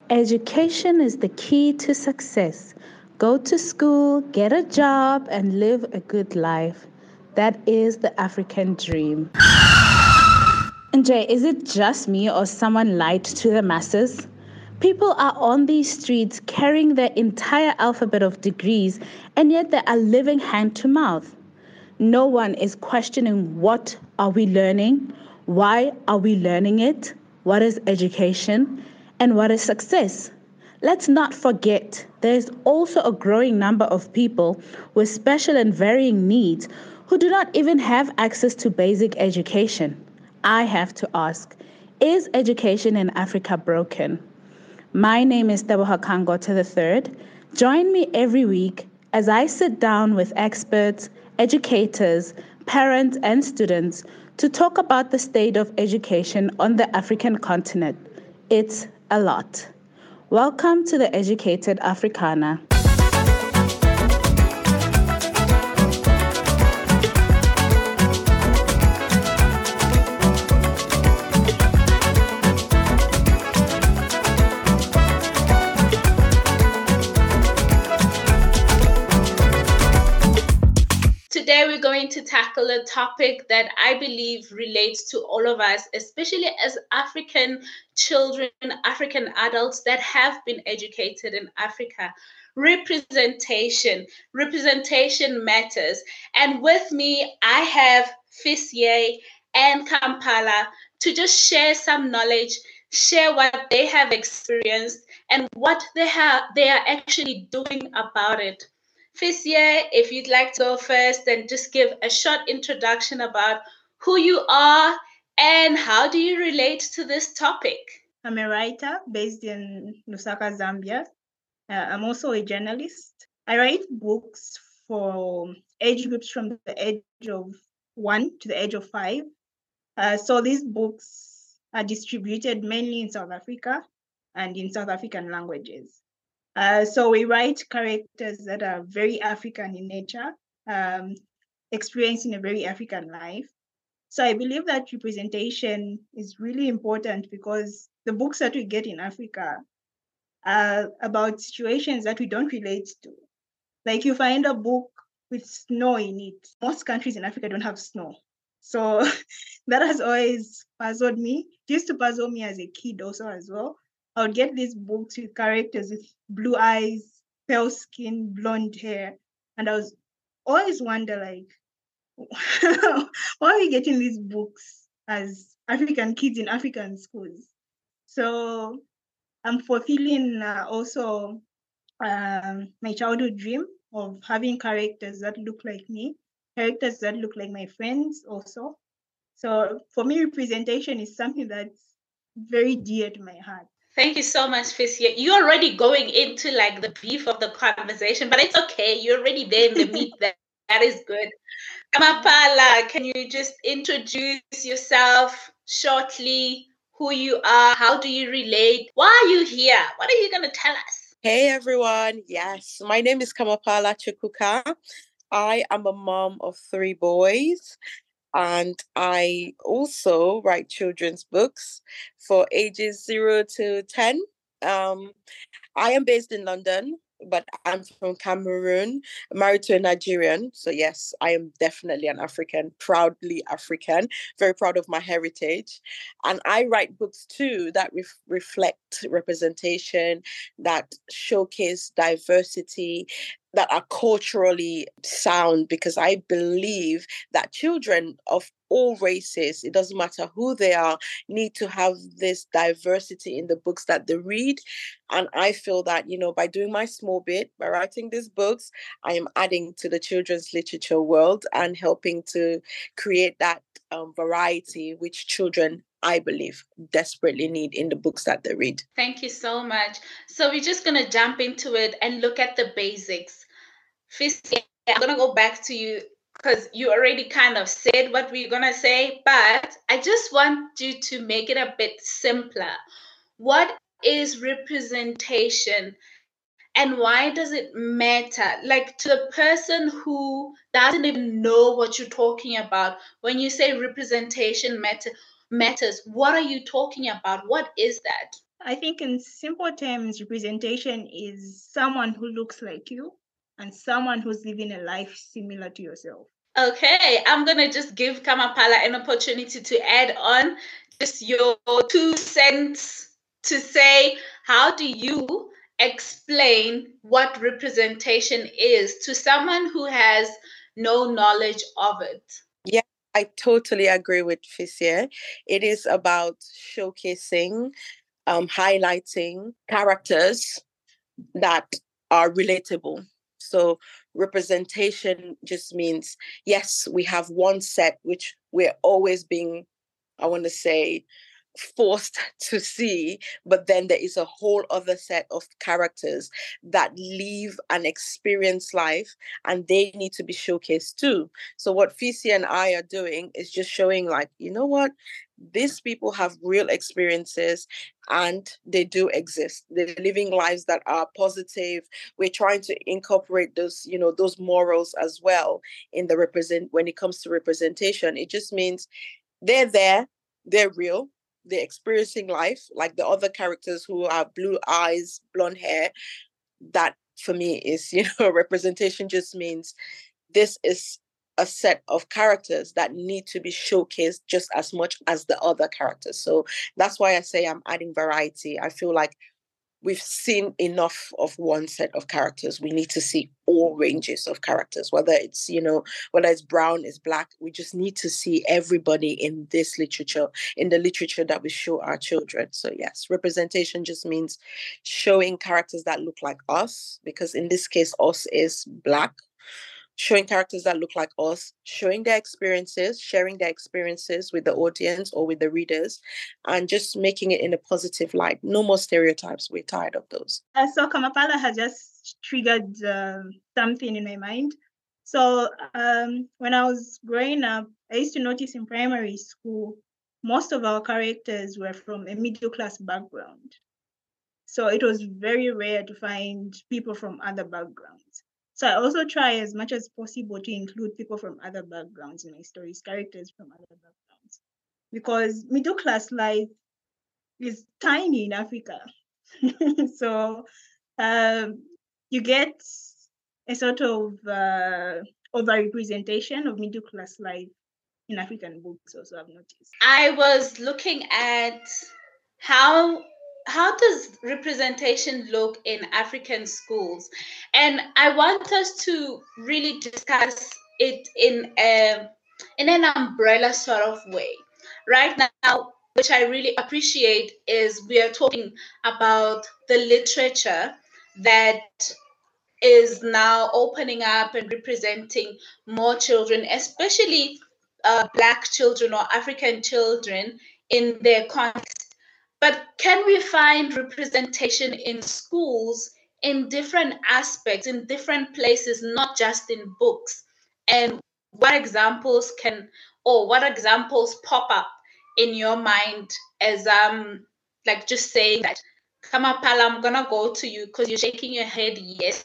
Education is the key to success. Go to school, get a job, and live a good life. That is the African dream. And Jay, is it just me or someone lied to the masses? People are on these streets carrying their entire alphabet of degrees, and yet they are living hand to mouth. No one is questioning what are we learning, why are we learning it, what is education, and what is success. Let's not forget there's also a growing number of people with special and varying needs who do not even have access to basic education. I have to ask, is education in Africa broken? My name is Teboha Kangota III. Join me every week as I sit down with experts, educators, parents, and students to talk about the state of education on the African continent. It's a lot. Welcome to the Educated Africana. Today, we're going to tackle a topic that I believe relates to all of us, especially as African children, African adults that have been educated in Africa. Representation. Representation matters. And with me, I have Fisye and Kampala to just share some knowledge, share what they have experienced, and what they are actually doing about it. Fisye, if you'd like to go first and just give a short introduction about who you are and how do you relate to this topic. I'm a writer based in Lusaka, Zambia. I'm also a journalist. I write books for age groups from the age of 1 to the age of 5. So these books are distributed mainly in South Africa and in South African languages. So we write characters that are very African in nature, experiencing a very African life. So I believe that representation is really important because the books that we get in Africa are about situations that we don't relate to. Like you find a book with snow in it. Most countries in Africa don't have snow. So that has always puzzled me. It used to puzzle me as a kid also as well. I would get these books with characters with blue eyes, pale skin, blonde hair. And I was always wonder like, why are we getting these books as African kids in African schools? So I'm fulfilling also my childhood dream of having characters that look like me, characters that look like my friends also. So for me, representation is something that's very dear to my heart. Thank you so much, Fisya. You're already going into like the beef of the conversation, but it's okay. You're already there in the meat. That is good. Kamapala, can you just introduce yourself shortly? Who you are? How do you relate? Why are you here? What are you going to tell us? Hey everyone. Yes, my name is Kamapala Chukuka. I am a mom of 3 boys. And I also write children's books for ages 0 to 10. I am based in London, but I'm from Cameroon, married to a Nigerian. So yes, I am definitely an African, proudly African, very proud of my heritage. And I write books too that reflect representation, that showcase diversity, that are culturally sound, because I believe that children of all races, it doesn't matter who they are, need to have this diversity in the books that they read. And I feel that, by doing my small bit, by writing these books, I am adding to the children's literature world and helping to create that variety which children, I believe, desperately need in the books that they read. Thank you so much. So we're just going to jump into it and look at the basics. First, I'm going to go back to you because you already kind of said what we're going to say, but I just want you to make it a bit simpler. What is representation and why does it matter? Like to the person who doesn't even know what you're talking about, when you say representation matters, what are you talking about? What is that? I think in simple terms, representation is someone who looks like you and someone who's living a life similar to yourself. Okay, I'm gonna just give Kamapala an opportunity to add on just your 2 cents to say, how do you explain what representation is to someone who has no knowledge of it? Yeah, I totally agree with Fisia. It is about showcasing, highlighting characters that are relatable. So representation just means, yes, we have one set which we're always being, I want to say, forced to see, but then there is a whole other set of characters that live and experience life, and they need to be showcased too. So what Fisi and I are doing is just showing, like, you know what, these people have real experiences and they do exist. They're living lives that are positive. We're trying to incorporate those, those morals as well in the when it comes to representation. It just means they're there, they're real, they're experiencing life like the other characters who have blue eyes, blonde hair. That for me is, representation just means this is a set of characters that need to be showcased just as much as the other characters. So that's why I say I'm adding variety. I feel like we've seen enough of one set of characters. We need to see all ranges of characters, whether it's, whether it's brown, it's black. We just need to see everybody in this literature, in the literature that we show our children. So yes, representation just means showing characters that look like us, because in this case, us is black. Showing characters that look like us, showing their experiences, sharing their experiences with the audience or with the readers, and just making it in a positive light. No more stereotypes. We're tired of those. So Kamapala has just triggered something in my mind. So when I was growing up, I used to notice in primary school, most of our characters were from a middle-class background. So it was very rare to find people from other backgrounds. So I also try as much as possible to include people from other backgrounds in my stories, characters from other backgrounds, because middle class life is tiny in Africa. So you get a sort of overrepresentation of middle class life in African books. Also, I've noticed. I was looking at how does representation look in African schools, and I want us to really discuss it in an umbrella sort of way. Right now, which I really appreciate, is we are talking about the literature that is now opening up and representing more children, especially Black children or African children in their context. But can we find representation in schools in different aspects, in different places, not just in books? And what examples what examples pop up in your mind as like just saying that, Kamapala, I'm gonna go to you because you're shaking your head yes.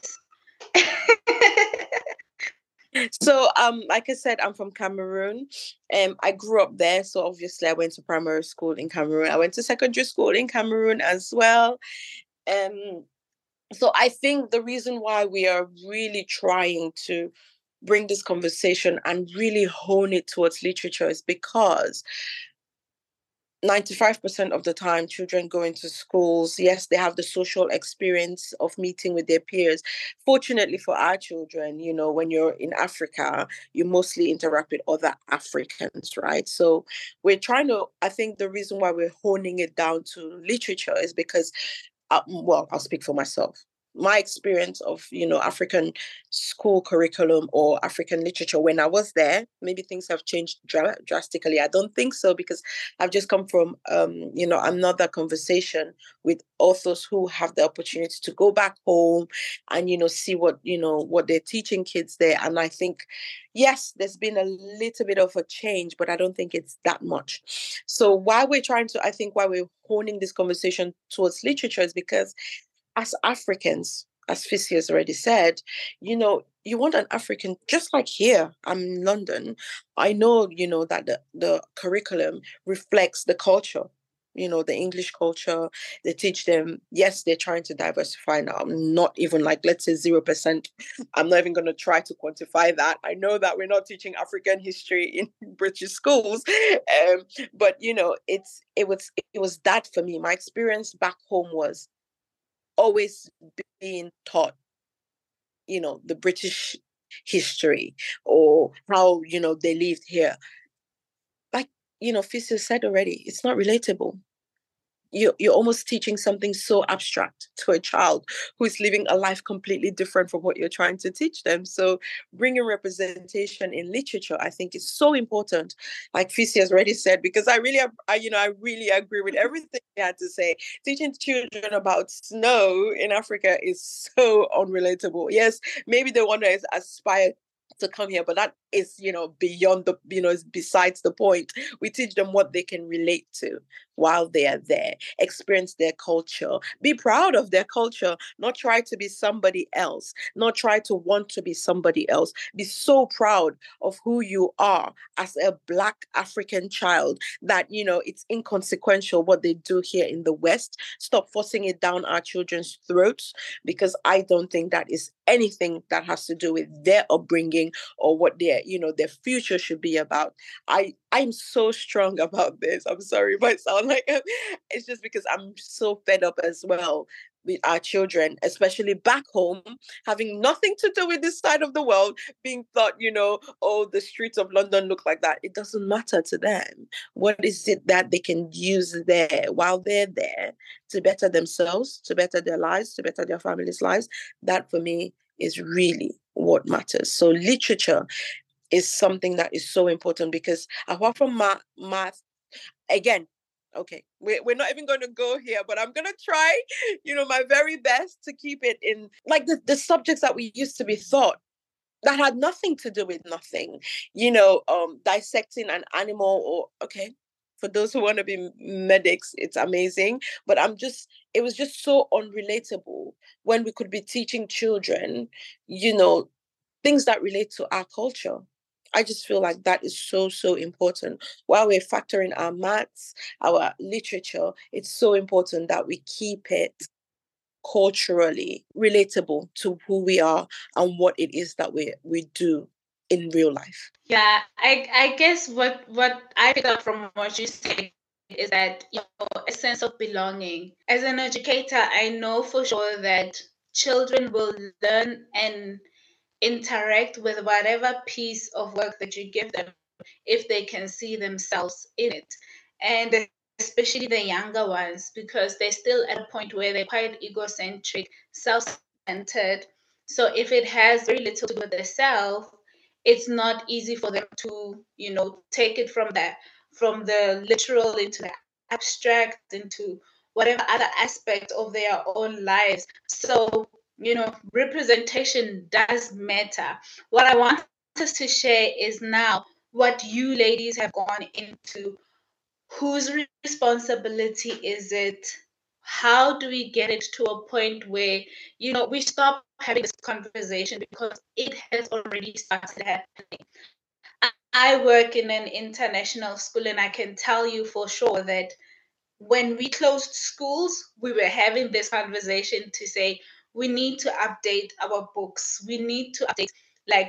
So, like I said, I'm from Cameroon. I grew up there, so obviously I went to primary school in Cameroon. I went to secondary school in Cameroon as well. So I think the reason why we are really trying to bring this conversation and really hone it towards literature is because 95% of the time children go into schools, yes, they have the social experience of meeting with their peers. Fortunately for our children, when you're in Africa, you mostly interact with other Africans, right? So we're trying to, I think the reason why we're honing it down to literature is because, well, I'll speak for myself. My experience of African school curriculum or African literature when I was there, maybe things have changed drastically. I don't think so, because I've just come from another conversation with authors who have the opportunity to go back home and see what they're teaching kids there. And I think, yes, there's been a little bit of a change, but I don't think it's that much. So why we're honing this conversation towards literature is because as Africans, as Fisi has already said, you want an African, just like here, I'm in London. I know, that the curriculum reflects the culture. the English culture. They teach them, yes, they're trying to diversify now. Not even like, let's say 0%. I'm not even going to try to quantify that. I know that we're not teaching African history in British schools. But it was that for me. My experience back home was always being taught, the British history or how, they lived here. Like, Fisio said already, it's not relatable. You're almost teaching something so abstract to a child who is living a life completely different from what you're trying to teach them. So bringing representation in literature, I think, is so important. Like Fisi has already said, because I really agree with everything he had to say. Teaching children about snow in Africa is so unrelatable. Yes, maybe they want to aspire to come here, but that is beyond the is besides the point. We teach them what they can relate to while they are there, experience their culture, be proud of their culture, not try to be somebody else, not try to want to be somebody else. Be so proud of who you are as a Black African child that it's inconsequential what they do here in the West. Stop forcing it down our children's throats, because I don't think that is anything that has to do with their upbringing or what their future should be about. I'm so strong about this. I'm sorry if I sound like it's just because I'm so fed up as well with our children, especially back home, having nothing to do with this side of the world, being thought, oh, the streets of London look like that. It doesn't matter to them. What is it that they can use there while they're there to better themselves, to better their lives, to better their families' lives? That for me is really what matters. So literature is something that is so important, because apart from math, again, okay, we're not even going to go here, but I'm going to try, my very best to keep it in like the subjects that we used to be taught that had nothing to do with nothing, dissecting an animal, or okay, for those who want to be medics, it's amazing. But it was just so unrelatable when we could be teaching children, things that relate to our culture. I just feel like that is so, so important. While we're factoring our maths, our literature, it's so important that we keep it culturally relatable to who we are and what it is that we do in real life. Yeah, I guess what I pick up from what you say is that a sense of belonging. As an educator, I know for sure that children will learn and interact with whatever piece of work that you give them if they can see themselves in it. And especially the younger ones, because they're still at a point where they're quite egocentric, self-centered. So if it has very little to do with their self, it's not easy for them to, take it from the literal into the abstract, into whatever other aspect of their own lives. So, representation does matter. What I want us to share is now what you ladies have gone into. Whose responsibility is it? How do we get it to a point where, we stop having this conversation because it has already started happening? I work in an international school, and I can tell you for sure that when we closed schools, we were having this conversation to say we need to update our books. We need to update like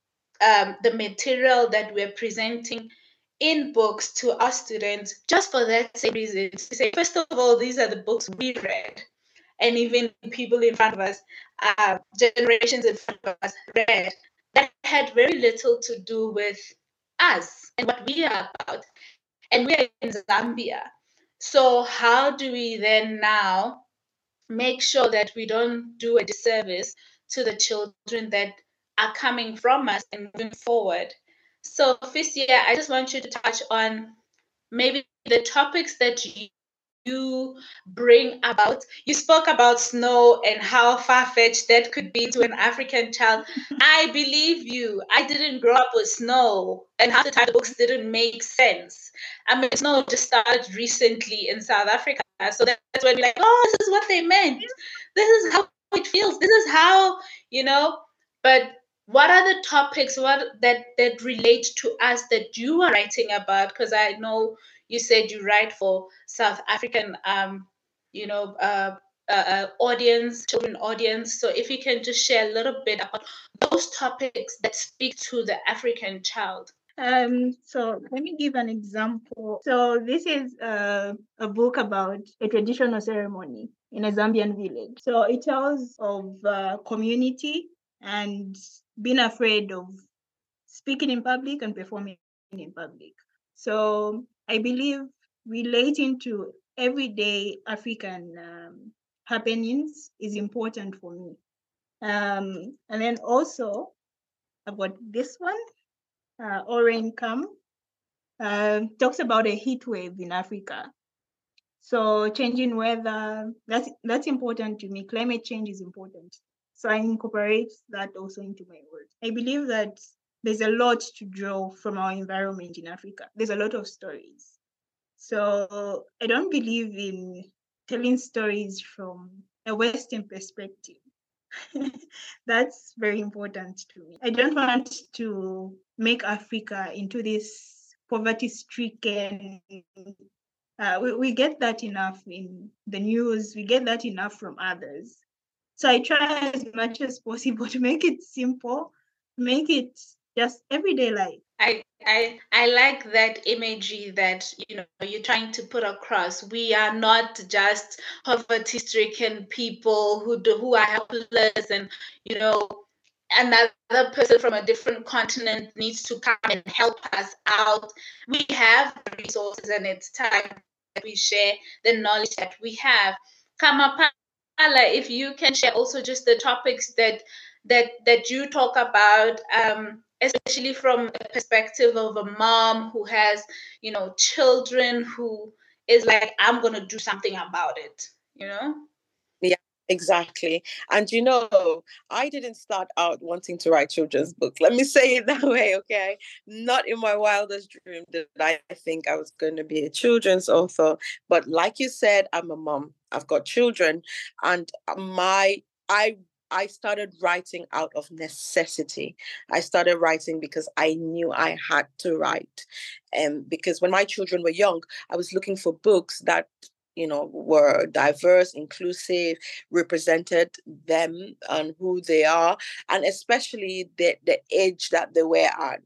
the material that we're presenting in books to our students, just for that same reason. To say, first of all, these are the books we read, and even people in front of us, generations in front of us read, that had very little to do with us and what we are about. And we are in Zambia. So how do we then now make sure that we don't do a disservice to the children that are coming from us and moving forward? So, Fisia, I just want you to touch on maybe the topics that you bring about. You spoke about snow and how far-fetched that could be to an African child. I believe you. I didn't grow up with snow, and half the time the books didn't make sense. I mean, snow just started recently in South Africa, so that's when we're like, oh, this is what they meant. This is how it feels. This is how, But what are the topics that relate to us that you are writing about? Because I know you said you write for South African, audience, children audience. So if you can just share a little bit about those topics that speak to the African child. So let me give an example. So this is a book about a traditional ceremony in a Zambian village. So it tells of community and being afraid of speaking in public and performing in public. So I believe relating to everyday African happenings is important for me. And then also I've got this one, Oren Kam, talks about a heat wave in Africa. So changing weather, that's important to me. Climate change is important. So I incorporate that also into my work. I believe that there's a lot to draw from our environment in Africa. There's a lot of stories. So I don't believe in telling stories from a Western perspective. That's very important to me. I don't want to make Africa into this poverty-stricken. We get that enough in the news. We get that enough from others. So I try as much as possible to make it simple, make it just everyday life. I like that imagery that you're trying to put across. We are not just poverty-stricken people who are helpless, and another person from a different continent needs to come and help us out. We have the resources, and it's time that we share the knowledge that we have. Kamapala, if you can share also just the topics that you talk about, especially from a perspective of a mom who has, children, who is like, I'm going to do something about it, Yeah, exactly. And I didn't start out wanting to write children's books. Let me say it that way, okay? Not in my wildest dream did I think I was going to be a children's author. But like you said, I'm a mom. I've got children, and I started writing out of necessity. I started writing because I knew I had to write. And because when my children were young, I was looking for books that were diverse, inclusive, represented them and who they are, and especially the age that they were at,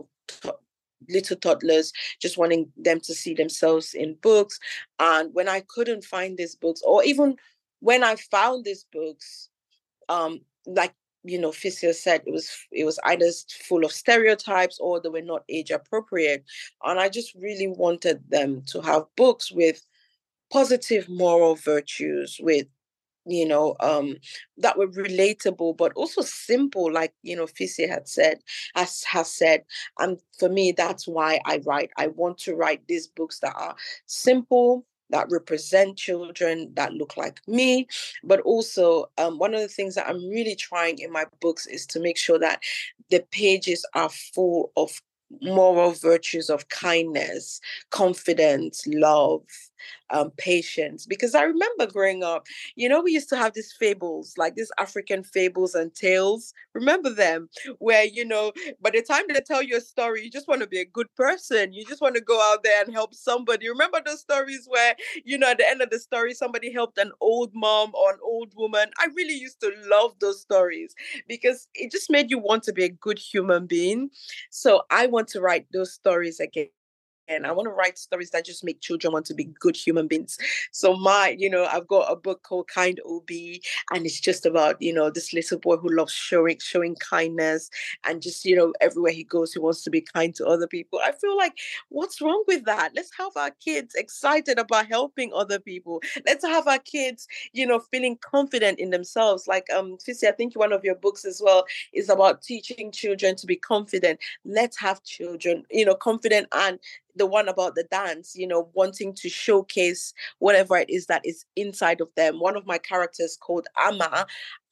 little toddlers, just wanting them to see themselves in books. And when I couldn't find these books, or even when I found these books, like Fisia said, it was either full of stereotypes or they were not age appropriate. And I just really wanted them to have books with positive moral virtues, with that were relatable but also simple, like Fisia has said. And for me, that's why I write. I want to write these books that are simple, that represent children, that look like me. But also, one of the things that I'm really trying in my books is to make sure that the pages are full of moral virtues of kindness, confidence, love, patience. Because I remember growing up, we used to have these fables, like these African fables and tales. Remember them? Where, by the time they tell you a story, you just want to be a good person. You just want to go out there and help somebody. Remember those stories where, at the end of the story, somebody helped an old mom or an old woman? I really used to love those stories because it just made you want to be a good human being. So I want to write those stories again. And I want to write stories that just make children want to be good human beings. So I've got a book called Kind OB, and it's just about, this little boy who loves showing kindness, and just, everywhere he goes, he wants to be kind to other people. I feel like, what's wrong with that? Let's have our kids excited about helping other people. Let's have our kids, feeling confident in themselves. Like, Fisi, I think one of your books as well is about teaching children to be confident. Let's have children, confident, and the one about the dance, wanting to showcase whatever it is that is inside of them. One of my characters called Amma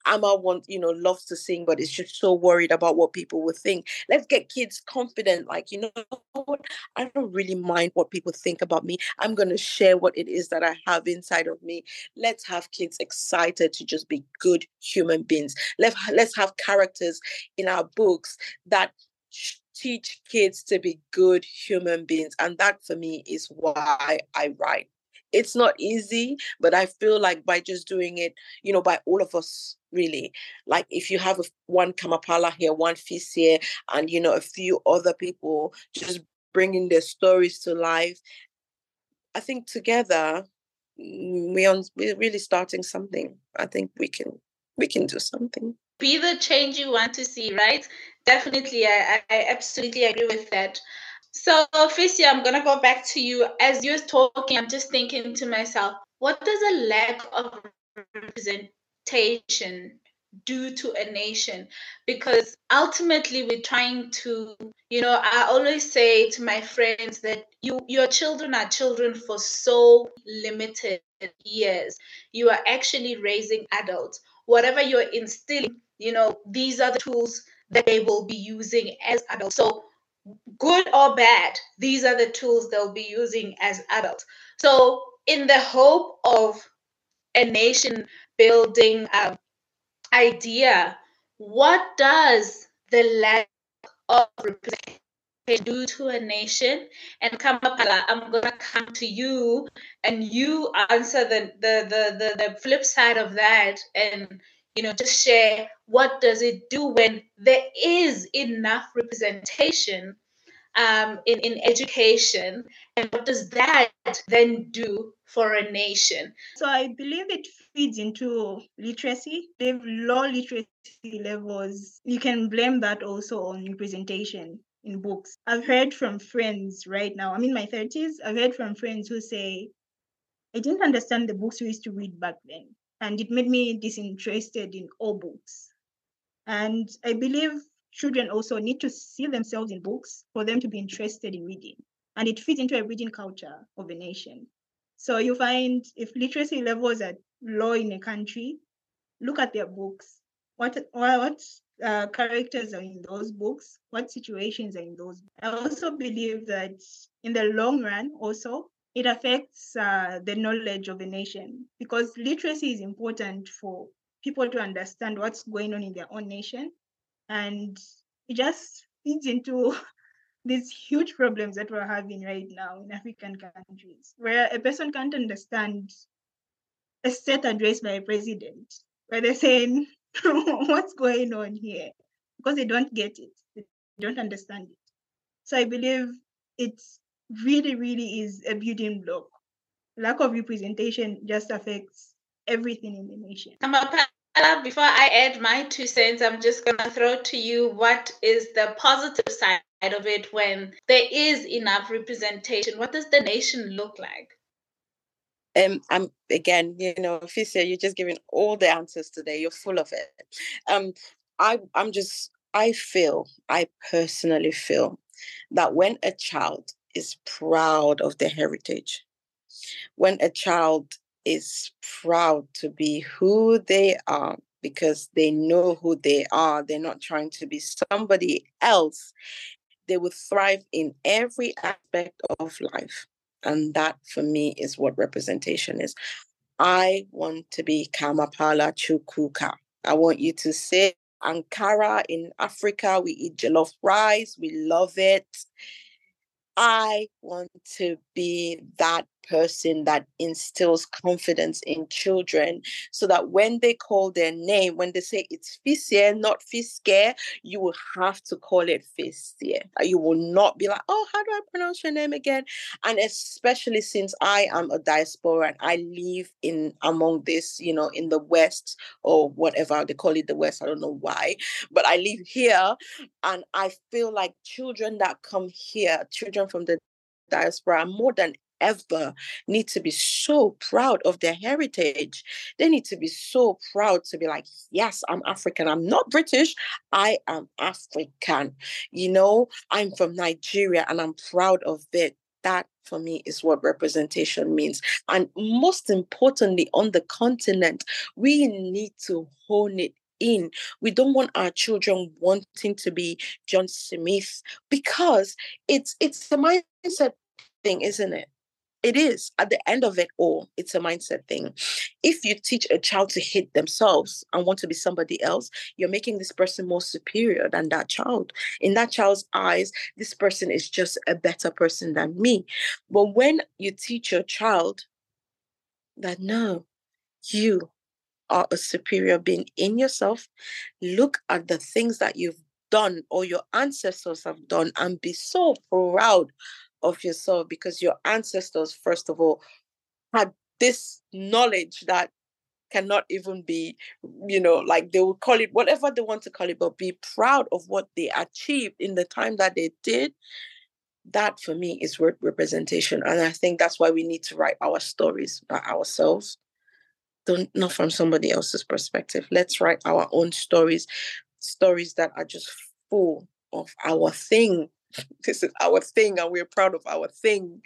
loves to sing, but is just so worried about what people will think. Let's get kids confident. Like, what? I don't really mind what people think about me. I'm going to share what it is that I have inside of me. Let's have kids excited to just be good human beings. Let's have characters in our books that teach kids to be good human beings. And that for me is why I write. It's not easy, but I feel like by just doing it, by all of us, really, like if you have one Kamapala here, one Fis here, and, a few other people just bringing their stories to life, I think together we're really starting something. I think we can do something. Be the change you want to see, right? Definitely, I absolutely agree with that. So, Fisia, I'm going to go back to you. As you're talking, I'm just thinking to myself, what does a lack of representation do to a nation? Because ultimately, we're trying to, I always say to my friends that your children are children for so limited years. You are actually raising adults. Whatever you're instilling, these are the tools that they will be using as adults. So, good or bad, these are the tools they'll be using as adults. So, in the hope of a nation building idea, what does the lack of representation do to a nation? And Kamapala, I'm gonna come to you, and you answer the flip side of that, and just share what does it do when there is enough representation in education, and what does that then do for a nation? So I believe it feeds into literacy. If low literacy levels, you can blame that also on representation in books. I've heard from friends right now, I'm in my 30s, I've heard from friends who say, I didn't understand the books we used to read back then, and it made me disinterested in all books. And I believe children also need to see themselves in books for them to be interested in reading. And it fits into a reading culture of a nation. So you find if literacy levels are low in a country, look at their books. What characters are in those books? What situations are in those? I also believe that in the long run, also, it affects the knowledge of a nation, because literacy is important for people to understand what's going on in their own nation. And it just feeds into these huge problems that we're having right now in African countries, where a person can't understand a state address by a president, where they're saying, what's going on here? Because they don't get it, they don't understand it. So I believe it really, really is a building block. Lack of representation just affects everything in the nation. Before I add my 2 cents, I'm just going to throw to you what is the positive side of it when there is enough representation. What does the nation look like? I'm again, Fisia, you're just giving all the answers today. You're full of it. I personally feel that when a child is proud of their heritage, when a child is proud to be who they are because they know who they are, they're not trying to be somebody else, they will thrive in every aspect of life. And that for me is what representation is. I want to be Kamapala Chukuka. I want you to say Ankara in Africa, we eat jollof rice, we love it. I want to be that person that instills confidence in children so that when they call their name, when they say it's Fisia, not Fiske, you will have to call it Fisia. You will not be like, oh, how do I pronounce your name again? And especially since I am a diaspora and I live among this, in the West or whatever they call it, the West, I don't know why, but I live here and I feel like children that come here, children from the diaspora, more than ever need to be so proud of their heritage. They need to be so proud to be like, yes, I'm African. I'm not British. I am African. I'm from Nigeria and I'm proud of it. That for me is what representation means. And most importantly, on the continent, we need to hone it in. We don't want our children wanting to be John Smith because it's a mindset thing, isn't it? It is. At the end of it all, it's a mindset thing. If you teach a child to hate themselves and want to be somebody else, you're making this person more superior than that child. In that child's eyes, this person is just a better person than me. But when you teach your child that, no, you are a superior being in yourself, look at the things that you've done or your ancestors have done and be so proud of yourself, because your ancestors, first of all, had this knowledge that cannot even be, like they will call it whatever they want to call it, but be proud of what they achieved in the time that they did. That for me is representation. And I think that's why we need to write our stories by ourselves, not from somebody else's perspective. Let's write our own stories that are just full of our thing. This is our thing and we're proud of our thing.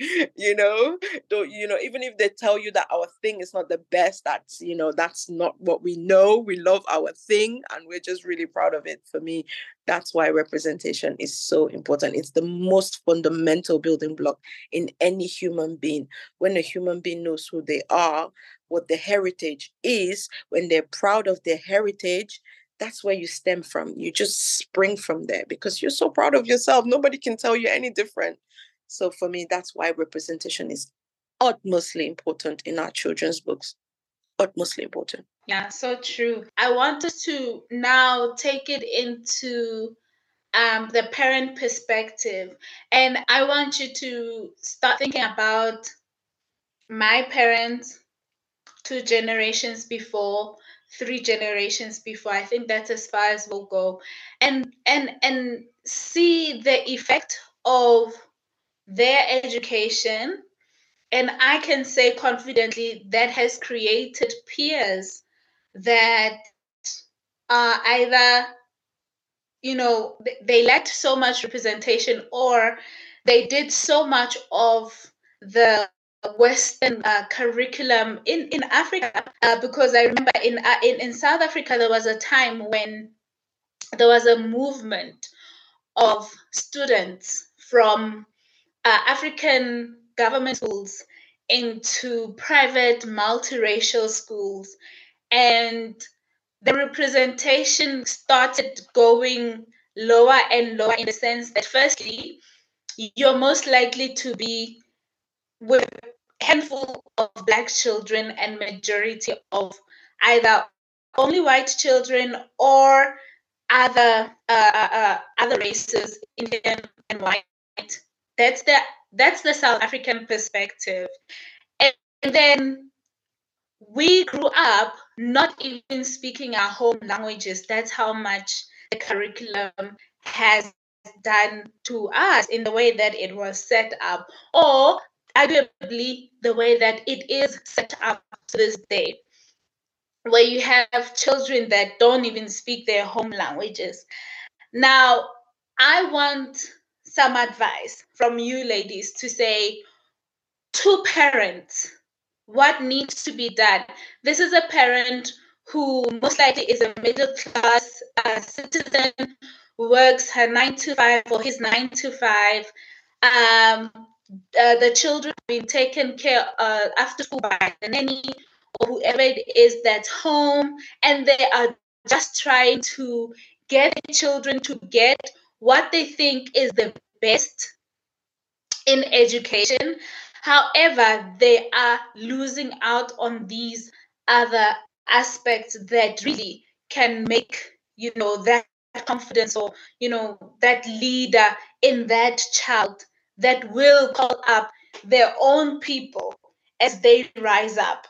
Even if they tell you that our thing is not the best, that's not what we know. We love our thing and we're just really proud of it. For me, that's why representation is so important. It's the most fundamental building block in any human being. When a human being knows who they are, what their heritage is, when they're proud of their heritage, that's where you stem from. You just spring from there because you're so proud of yourself. Nobody can tell you any different. So for me, that's why representation is utmostly important in our children's books. Utmostly important. Yeah, so true. I want us to now take it into the parent perspective. And I want you to start thinking about my parents, 2 generations before, 3 generations before. I think that's as far as we'll go. And see the effect of their education. And I can say confidently that has created peers that are either, they lacked so much representation, or they did so much of the Western curriculum in Africa. Because I remember in South Africa, there was a time when there was a movement of students from African government schools into private multiracial schools, and the representation started going lower and lower, in the sense that firstly, you're most likely to be with a handful of Black children and majority of either only white children or other races, Indian and white. That's the South African perspective. And then we grew up not even speaking our home languages. That's how much the curriculum has done to us in the way that it was set up, or arguably the way that it is set up to this day, where you have children that don't even speak their home languages. Now, I want some advice from you ladies to say to parents what needs to be done. This is a parent who most likely is a middle class citizen, works her 9 to 5 or his 9 to 5. The children have been taken care of after school by the nanny or whoever it is that's home, and they are just trying to get children to get what they think is the best in education. However, they are losing out on these other aspects that really can make, that confidence, or, that leader in that child that will call up their own people as they rise up.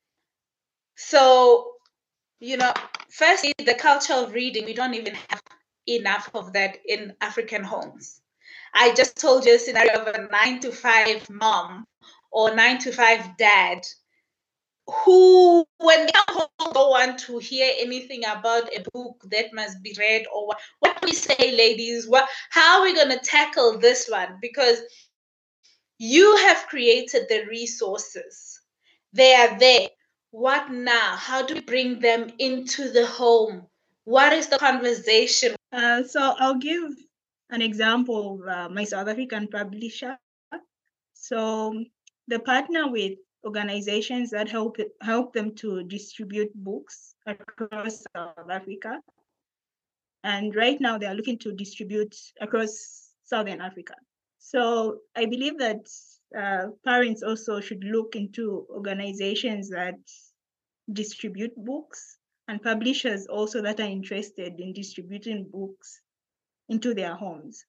So, firstly, the culture of reading, we don't even have enough of that in African homes. I just told you a scenario of a 9 to 5 mom or 9 to 5 dad who, when they come home, don't want to hear anything about a book that must be read, or what do we say, ladies? How are we going to tackle this one? Because you have created the resources. They are there. What now? How do we bring them into the home? What is the conversation? So I'll give an example of my South African publisher. So they partner with organizations that help them to distribute books across South Africa. And right now they are looking to distribute across Southern Africa. So I believe that parents also should look into organizations that distribute books and publishers also that are interested in distributing books into their homes.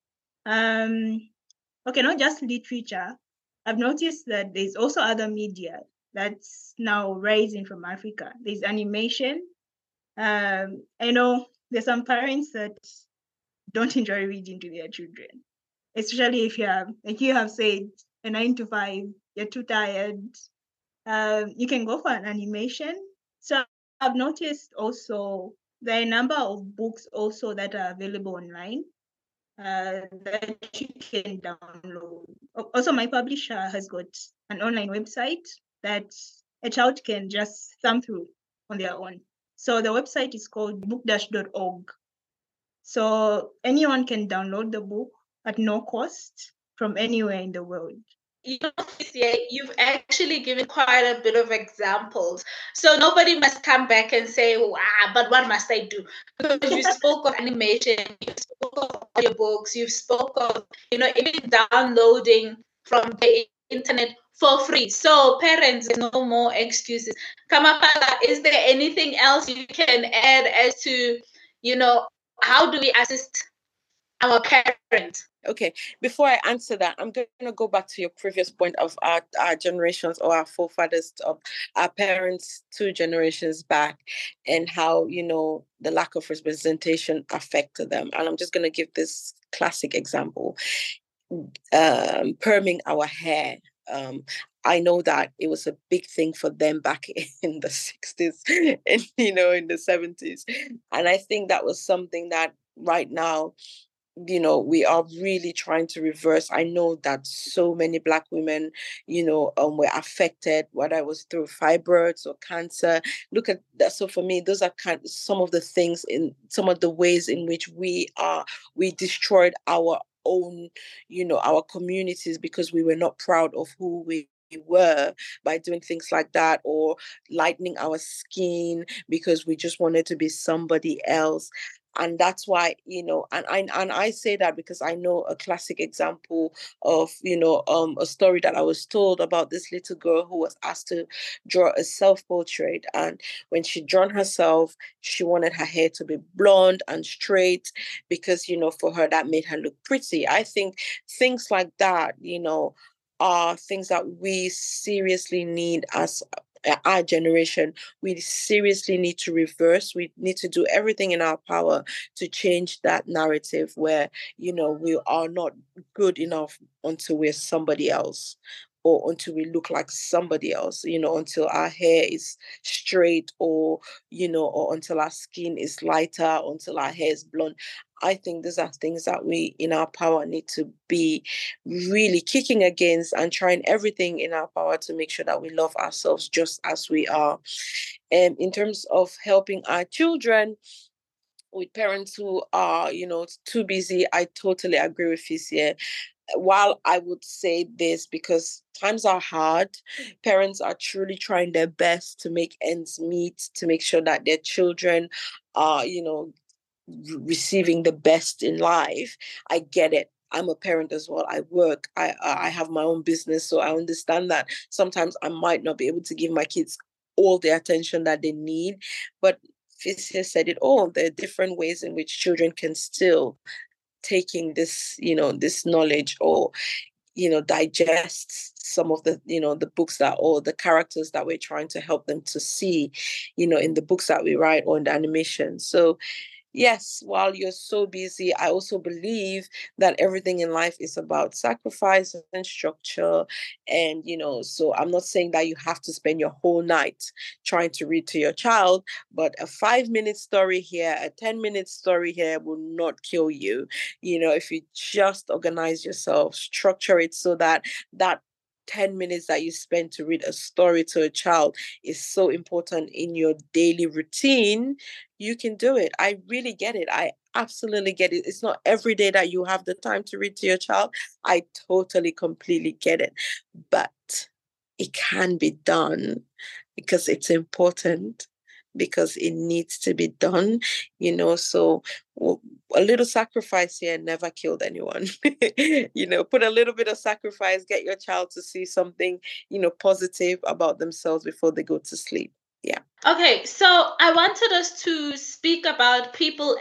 Okay, not just literature. I've noticed that there's also other media that's now rising from Africa. There's animation. I know there's some parents that don't enjoy reading to their children, especially if you have, like you have said, a 9 to 5, you're too tired. You can go for an animation. So I've noticed also there are a number of books also that are available online that you can download. Also, my publisher has got an online website that a child can just thumb through on their own. So the website is called bookdash.org. So anyone can download the book at no cost from anywhere in the world. You've actually given quite a bit of examples. So nobody must come back and say, wow, but what must I do? Because you spoke of animation, you spoke of audiobooks, you spoke of, even downloading from the internet for free. So parents, no more excuses. Kamapala, is there anything else you can add as to, how do we assist our parents? Okay, before I answer that, I'm going to go back to your previous point of our generations or our forefathers, of our parents 2 generations back, and how, the lack of representation affected them. And I'm just going to give this classic example. Perming our hair. I know that it was a big thing for them back in the 60s and, in the 70s. And I think that was something that right now, we are really trying to reverse. I know that so many Black women, were affected, whether it was through fibroids or cancer. Look at that. So for me, those are some of the things, in some of the ways in which we destroyed our own, our communities, because we were not proud of who we were, by doing things like that, or lightening our skin because we just wanted to be somebody else. And that's why, and I say that because I know a classic example of, a story that I was told about this little girl who was asked to draw a self-portrait. And when she drawn herself, she wanted her hair to be blonde and straight because, for her, that made her look pretty. I think things like that, are things that we seriously need as our generation. We seriously need to reverse. We need to do everything in our power to change that narrative where, we are not good enough until we're somebody else, or until we look like somebody else, until our hair is straight, or, or until our skin is lighter, until our hair is blonde. I think these are things that we, in our power, need to be really kicking against and trying everything in our power to make sure that we love ourselves just as we are. And in terms of helping our children, with parents who are, too busy, I totally agree with Fisia. While I would say this, because times are hard, parents are truly trying their best to make ends meet, to make sure that their children are, receiving the best in life. I get it. I'm a parent as well. I work. I have my own business, so I understand that sometimes I might not be able to give my kids all the attention that they need. But Fisia said it all. There are different ways in which children can still taking this, this knowledge, or, digest some of the, the books that, or the characters that we're trying to help them to see, in the books that we write or in the animation. So yes, while you're so busy, I also believe that everything in life is about sacrifice and structure. And, so I'm not saying that you have to spend your whole night trying to read to your child, but a 5-minute story here, a 10-minute story here will not kill you. If you just organize yourself, structure it so that 10 minutes that you spend to read a story to a child is so important in your daily routine, you can do it. I really get it. I absolutely get it. It's not every day that you have the time to read to your child. I totally, completely get it. But it can be done because it's important, because it needs to be done, so a little sacrifice here never killed anyone. Put a little bit of sacrifice, get your child to see something, positive about themselves before they go to sleep. Yeah. Okay, so I wanted us to speak about people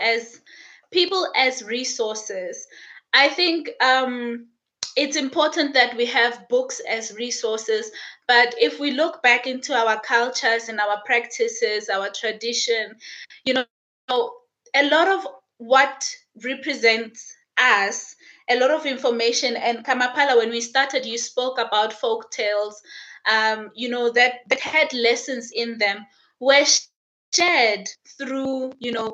as resources. I think it's important that we have books as resources, but if we look back into our cultures and our practices, our tradition, you know, a lot of what represents us, a lot of information. And Kamapala, when we started, you spoke about folk tales, that had lessons in them, were shared through,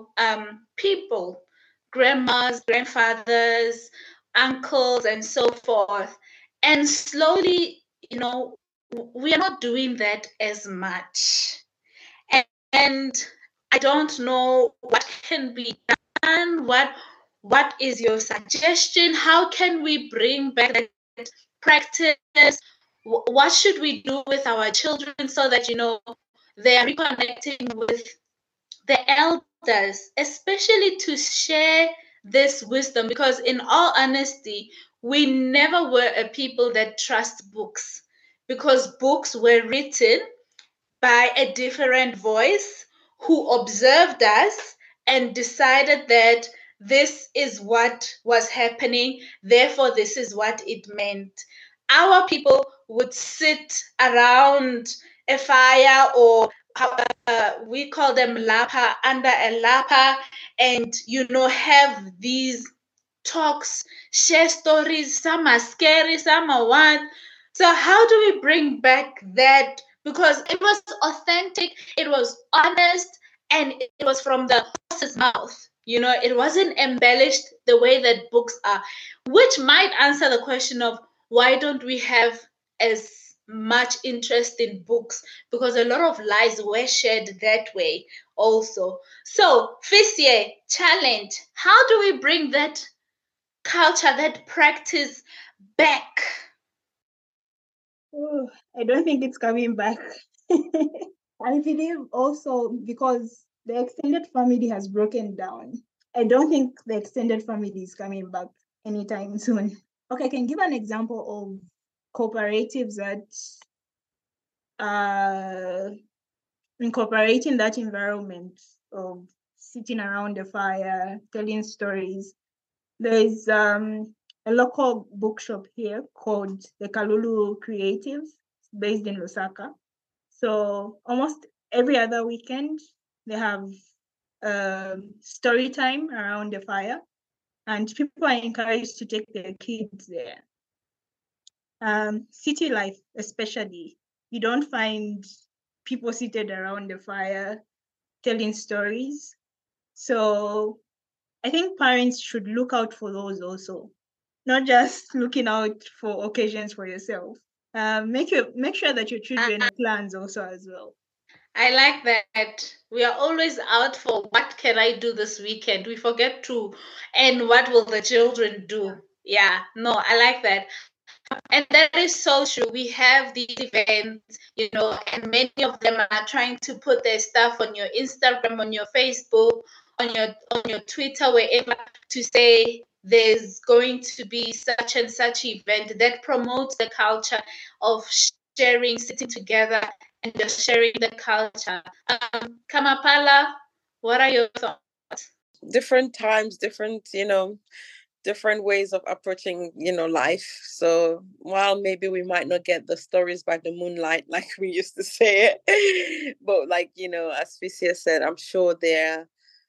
people, grandmas, grandfathers, uncles, and so forth. And slowly, we are not doing that as much. And I don't know what can be done. What is your suggestion? How can we bring back that practice? What should we do with our children so that they are reconnecting with the elders, especially to share this wisdom? Because in all honesty, we never were a people that trust books, because books were written by a different voice who observed us and decided that this is what was happening, therefore, this is what it meant. Our people would sit around a fire, or we call them lapa, under a lapa, and have these talks, share stories. Some are scary, some are what. So how do we bring back that? Because it was authentic, it was honest, and it was from the horse's mouth. It wasn't embellished the way that books are, which might answer the question of why don't we have as much interest in books, because a lot of lies were shared that way also. So, Fisie, challenge. How do we bring that culture, that practice back? Oh, I don't think it's coming back. I believe also because the extended family has broken down. I don't think the extended family is coming back anytime soon. Okay, I can give an example of cooperatives that incorporating that environment of sitting around the fire, telling stories. There's a local bookshop here called the Kalulu Creatives, based in Lusaka. So almost every other weekend, they have story time around the fire, and people are encouraged to take their kids there. City life, especially, you don't find people seated around the fire telling stories. So I think parents should look out for those also, not just looking out for occasions for yourself. Make sure that your children plans also as well. I like that. We are always out for what can I do this weekend. We forget to, and what will the children do? Yeah, no, I like that. And that is so true. We have these events, and many of them are trying to put their stuff on your Instagram, on your Facebook, on your Twitter, wherever, to say there's going to be such and such event that promotes the culture of sharing, sitting together, and just sharing the culture. Kamapala, what are your thoughts? Different times, different ways of approaching, life. So while maybe we might not get the stories by the moonlight like we used to say it, but like, as Fisia said, I'm sure there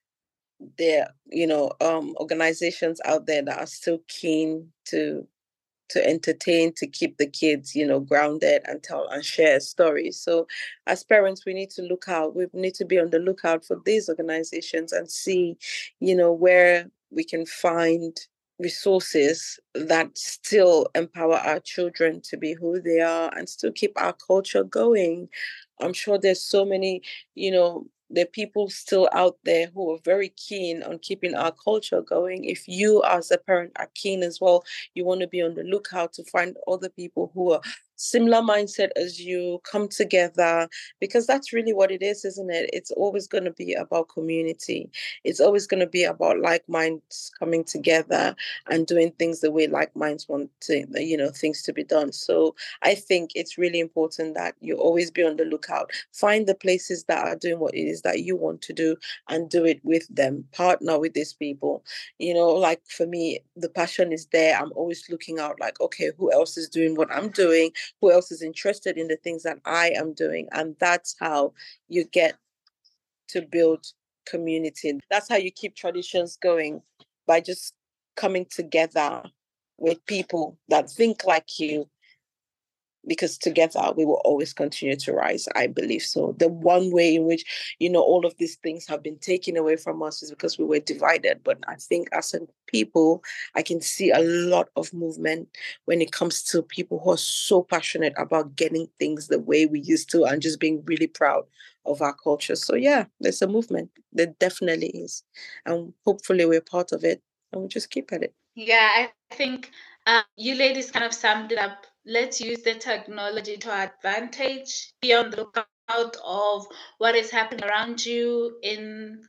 organizations out there that are still keen to entertain, to keep the kids, grounded and tell and share stories. So as parents, we need to look out. We need to be on the lookout for these organizations and see, where we can find resources that still empower our children to be who they are and still keep our culture going. I'm sure there's so many, there are people still out there who are very keen on keeping our culture going. If you as a parent are keen as well, you want to be on the lookout to find other people who are similar mindset as you, come together, because that's really what it is, isn't it? It's always going to be about community. It's always going to be about like minds coming together and doing things the way like minds want to, things to be done. So I think it's really important that you always be on the lookout. Find the places that are doing what it is that you want to do and do it with them. Partner with these people. Like for me, the passion is there. I'm always looking out like, okay, who else is doing what I'm doing? Who else is interested in the things that I am doing? And that's how you get to build community. That's how you keep traditions going, by just coming together with people that think like you, because together we will always continue to rise. I believe so. The one way in which, all of these things have been taken away from us is because we were divided. But I think as a people, I can see a lot of movement when it comes to people who are so passionate about getting things the way we used to and just being really proud of our culture. So yeah, there's a movement. There definitely is. And hopefully we're part of it and we just keep at it. Yeah, I think you ladies kind of summed it up. Let's use the technology to our advantage. Be on the lookout of what is happening around you in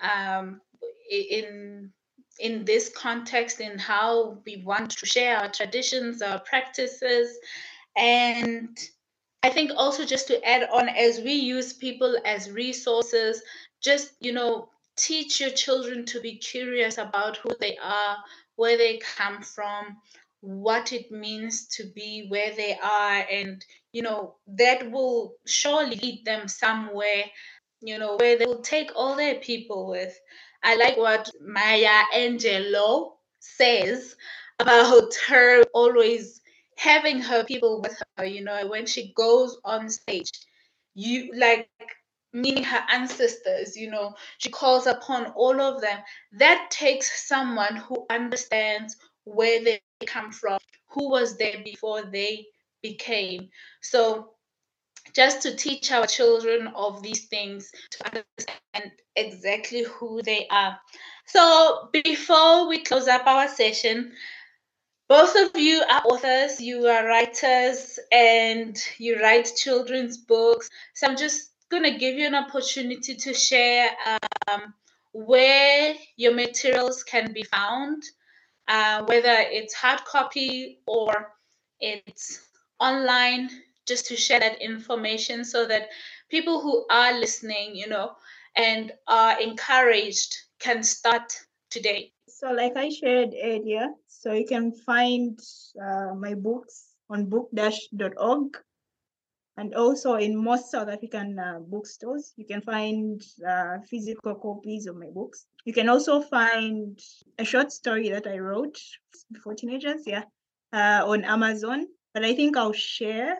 this context, in how we want to share our traditions, our practices, and I think also just to add on, as we use people as resources, just teach your children to be curious about who they are, where they come from, what it means to be where they are, and that will surely lead them somewhere, where they will take all their people with. I like what Maya Angelou says about her always having her people with her, when she goes on stage, meaning her ancestors, she calls upon all of them. That takes someone who understands where they come from, who was there before they became. So just to teach our children of these things, to understand exactly who they are. So before we close up our session, both of you are authors, you are writers, and you write children's books. So I'm just going to give you an opportunity to share where your materials can be found, whether it's hard copy or it's online, just to share that information so that people who are listening, and are encouraged, can start today. So like I shared earlier, so you can find my books on book-.org, and also in most South African bookstores. You can find physical copies of my books. You can also find a short story that I wrote before teenagers, on Amazon. But I think I'll share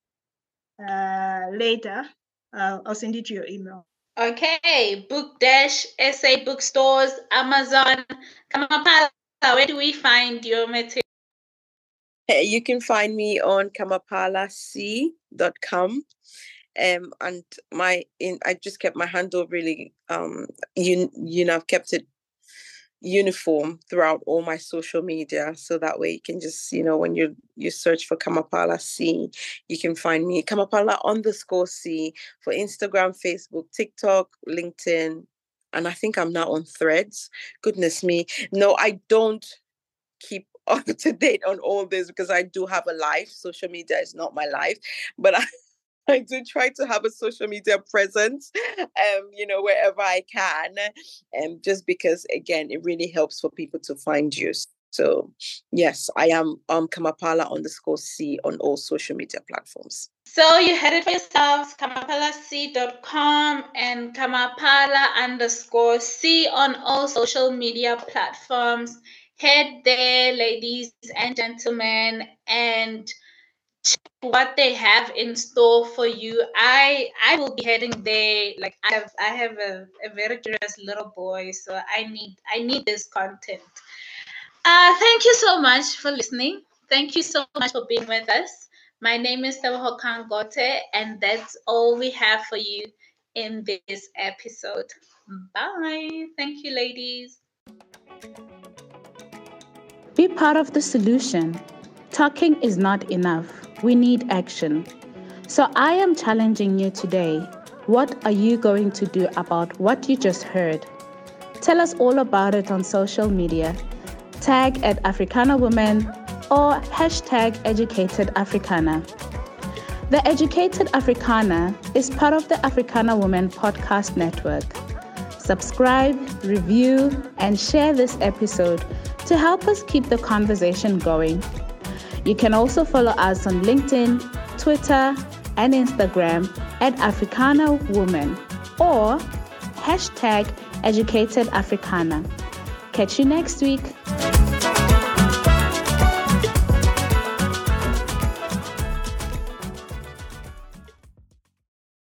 later. I'll send it to your email. Okay, Book-SA bookstores, Amazon. Kamapala, where do we find your material? You can find me on kamapalac.com. And I just kept my handle really I've kept it uniform throughout all my social media, so that way you can just when you search for Kamapala C, you can find me Kamapala_C for Instagram, Facebook, TikTok, LinkedIn, and I think I'm now on Threads. Goodness me, no, I don't keep up to date on all this because I do have a life. Social media is not my life, but I do try to have a social media presence, wherever I can, just because, again, it really helps for people to find you. So, yes, I am Kamapala_C on all social media platforms. So you heard it for yourselves, kamapalac.com and Kamapala_C on all social media platforms. Head there, ladies and gentlemen, and check what they have in store for you. I will be heading there. Like I have a very curious little boy, so I need this content. Thank you so much for listening. Thank you so much for being with us. My name is Teboho Kangote, and that's all we have for you in this episode. Bye. Thank you, ladies. Be part of the solution. Talking is not enough. We need action. So I am challenging you today. What are you going to do about what you just heard? Tell us all about it on social media. Tag at Africana Women or #EducatedAfricana. The Educated Africana is part of the Africana Women Podcast Network. Subscribe, review, and share this episode to help us keep the conversation going. You can also follow us on LinkedIn, Twitter, and Instagram at Africana Women or #EducatedAfricana. Catch you next week.